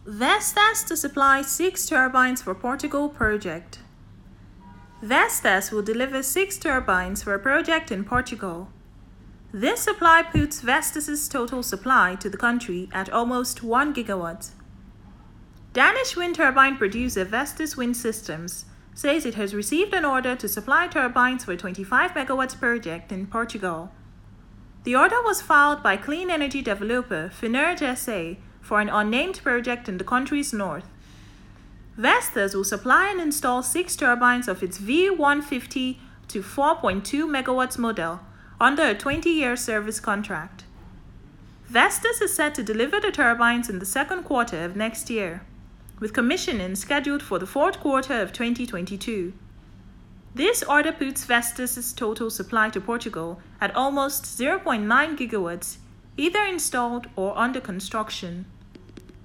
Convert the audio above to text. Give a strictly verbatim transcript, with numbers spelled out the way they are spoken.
Vestas to supply six turbines for Portugal project. Vestas will deliver six turbines for a project in Portugal. This supply puts Vestas' total supply to the country at almost one gigawatt. Danish wind turbine producer Vestas Wind Systems says it has received an order to supply turbines for a twenty-five megawatt project in Portugal. The order was filed by clean energy developer Finerge S A for an unnamed project in the country's north. Vestas will supply and install six turbines of its V one fifty to four point two megawatts model under a twenty-year service contract. Vestas is set to deliver the turbines in the second quarter of next year, with commissioning scheduled for the fourth quarter of twenty twenty-two. This order puts Vestas' total supply to Portugal at almost zero point nine gigawatts, either installed or under construction.